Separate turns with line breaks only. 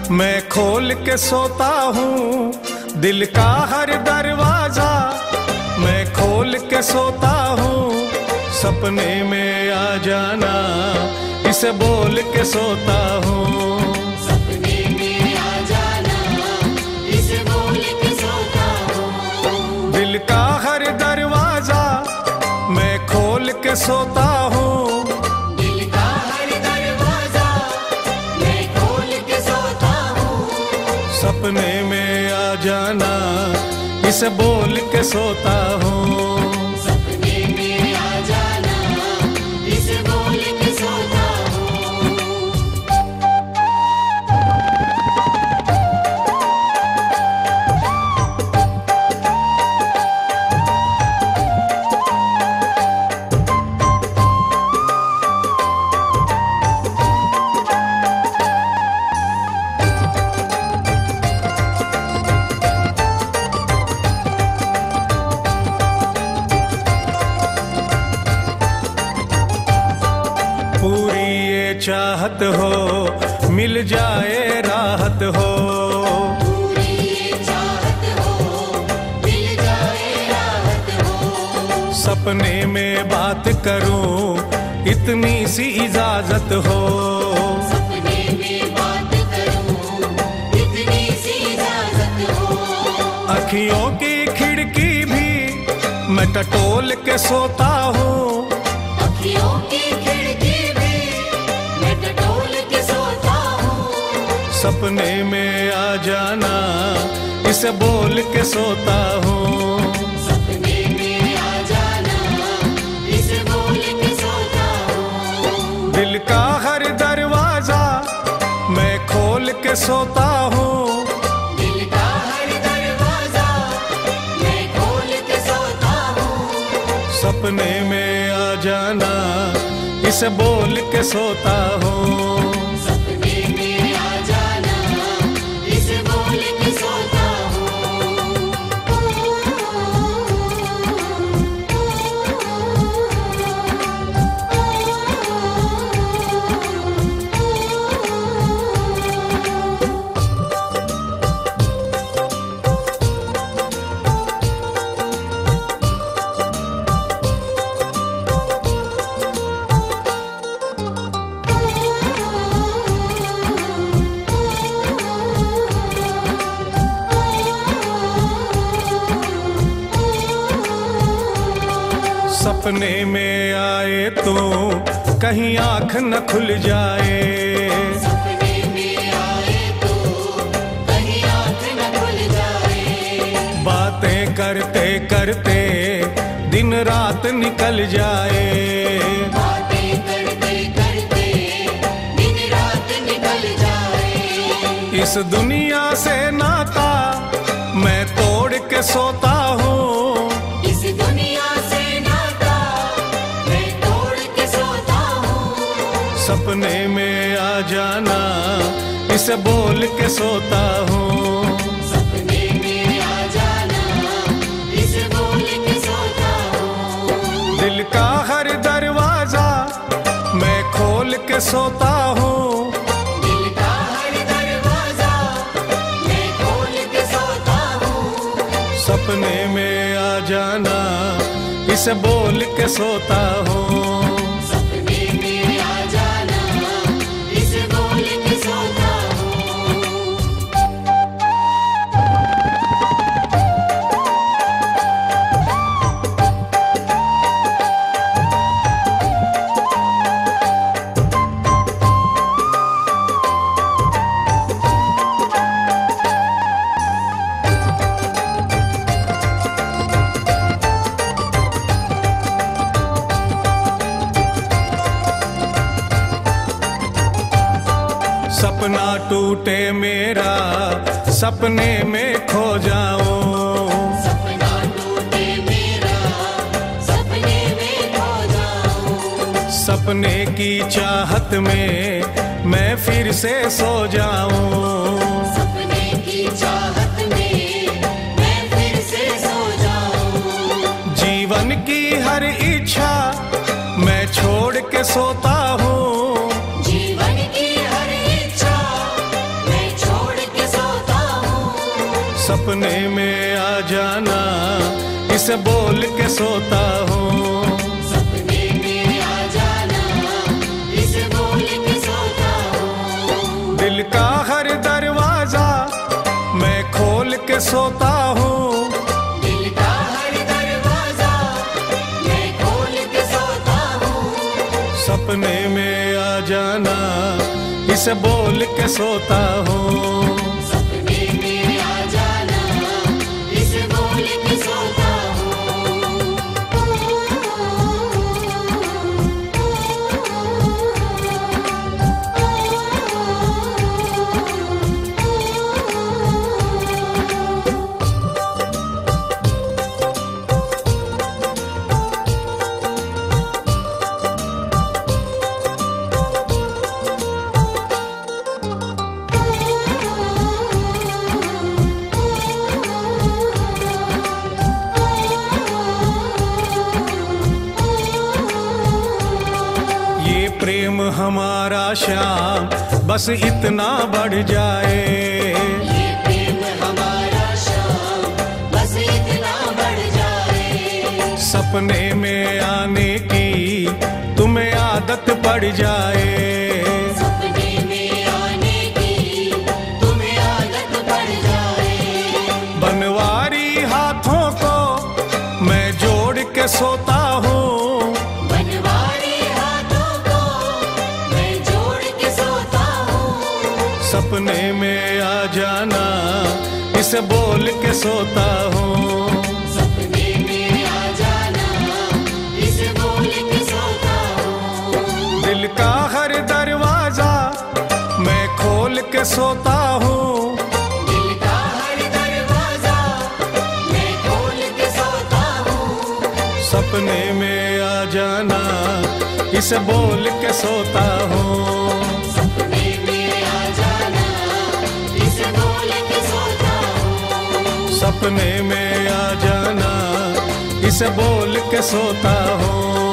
मैं खोल के सोता हूँ दिल का हर दरवाजा, मैं खोल के सोता हूँ सपने में आ जाना, इसे बोल के सोता हूँ।
सपने में आ जाना, इसे बोल के सोता हूँ।
दिल का हर दरवाजा मैं खोल के सोता हूँ,
दिल का हर दरवाजा मैं खोल के सोता हूँ।
सपने में आ जाना, इसे बोल के सोता हूँ।
सपने में आ जाना, इसे बोल के सोता हूँ।
पूरी ये चाहत हो मिल जाए राहत हो,
पूरी ये चाहत हो मिल जाए राहत हो।
सपने में बात करूं इतनी सी इजाजत हो,
सपने में बात करूं इतनी सी इजाजत हो।
अखियों की खिड़की भी मैं टटोल के सोता हूँ,
अखियों की खिड़की भी मैं टटोल के सोता हूँ।
सपने में आ जाना, इसे बोल के सोता हूँ।
सपने में आ जाना, इसे बोल के सोता हूँ।
दिल का हर दरवाजा मैं खोल के सोता हूँ,
दिल का हर दरवाजा मैं खोल के सोता हूँ।
सपने में आ जाना, इसे बोल के सोता हूँ।
सपने में आ जाना, इसे बोल के सोता
सपने में आए तो कहीं आँख न खुल जाए,
सपने में आए तो कहीं आँख न खुल जाए।
बातें करते करते दिन रात निकल जाए,
बातें करते करते दिन रात निकल जाए।
इस दुनिया से नाता मैं तोड़ के सोता हूँ,
इस दुनिया से नाता मैं तोड़ के सोता हूँ।
सपने में आ जाना, इसे बोल के सोता हूँ।
सपने में आ जाना, इसे बोल के सोता हूँ।
दिल का हर दरवाजा मैं खोल के सोता हूँ,
दिल का हर दरवाजा मैं खोल के सोता हूँ।
सपने में आ जाना, इसे बोल के सोता हूँ।
सपने में आ जाना, इसे बोल के सोता हूँ।
सपना टूटे मेरा सपने में खो जाऊं,
सपना टूटे मेरा सपने में खो जाऊं।
सपने की चाहत में मैं फिर से सो जाऊं,
सपने की चाहत में मैं फिर से सो जाऊं।
जीवन की हर इच्छा मैं छोड़ के सोता हूँ,
जीवन की हर इच्छा मैं छोड़
इसे बोल के सोता हूँ।
सपने में आ जाना, इसे बोल के सोता हूँ।
दिल का हर दरवाजा मैं खोल के सोता हूँ।
दिल का हर दरवाजा मैं खोल के सोता हूँ।
सपने में आ जाना, इसे बोल के सोता हूँ।
सपने में आ जाना, इसे बोल के सोता
ये प्रेम हमारा श्याम बस इतना बढ़ जाए।
ये प्रेम हमारा शाम बस इतना बढ़ जाए।
सपने में आने की तुम्हें आदत पड़ जाए।
सपने में आने की तुम्हें आदत पड़ जाए।
बनवारी हाथों को मैं जोड़ के सोता हूँ।
बनवारी हाथों को मैं जोड़ के सोता हूँ।
सपने में आ जाना, इसे बोल के सोता हूँ।
सपने में आ जाना, इसे बोल के सोता हूँ।
दिल का हर दरवाजा मैं खोल के सोता हूँ।
दिल का हर दरवाजा मैं खोल के सोता हूँ।
सपने में आ जाना, इसे बोल के सोता हूँ।
सपने में आ जाना, इसे बोल के सोता हूँ।
सपने में आ जाना, इसे बोल के सोता हूँ।